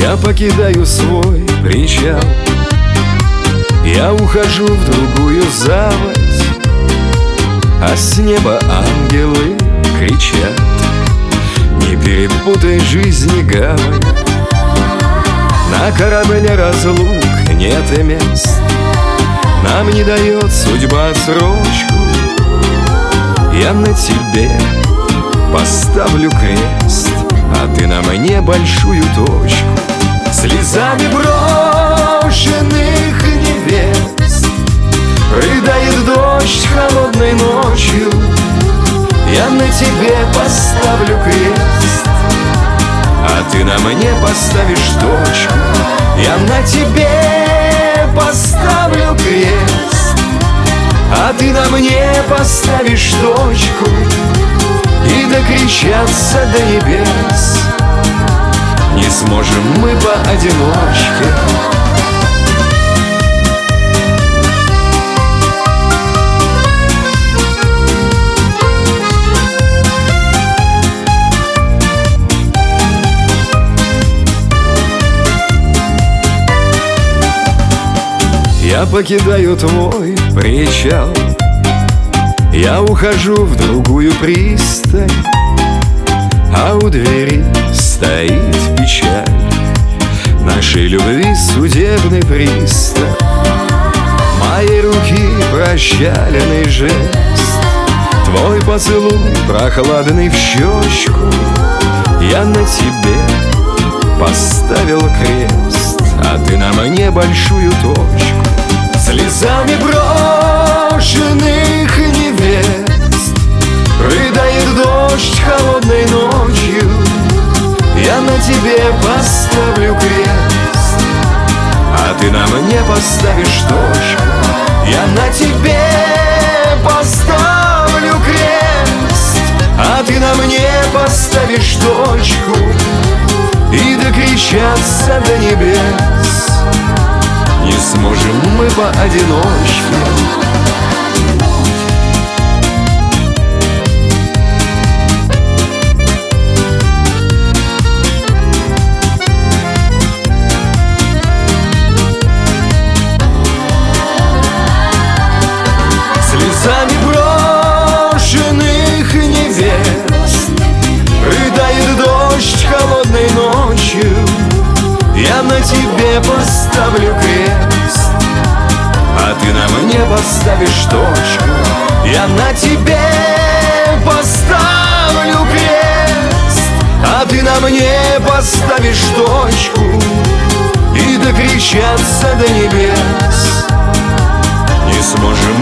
Я покидаю свой причал, я ухожу в другую заводь, а с неба ангелы кричат: не перепутай жизни гавань. На корабле разлук нет и мест, нам не дает судьба отсрочку. Я на тебе поставлю крест, а ты на мне большую точку. Слезами брошенных невест рыдает дождь холодной ночью. Я на тебе поставлю крест, а ты на мне поставишь точку. Я на тебе поставлю крест, а ты на мне поставишь точку. И докричаться до небес не сможем мы поодиночке. Я покидаю твой причал, я ухожу в другую пристань, а у двери стоит печаль нашей любви судебный пристав. Моей руки прощальный жест, твой поцелуй прохладный в щечку. Я на тебе поставил крест, а ты на мне большую точку. Слезами брошенных невест рыдает дождь холодной ночью. Я на тебе поставлю крест, а ты на мне поставишь точку. Я на тебе поставлю крест, а ты на мне поставишь точку. И докричаться до небес не сможем мы поодиночке. Слезами брошенных невест рыдает дождь холодной ночью. Я на тебе поставлю крест, а ты на мне поставишь точку. Я на тебе поставлю крест, а ты на мне поставишь точку. И докричаться до небес не сможем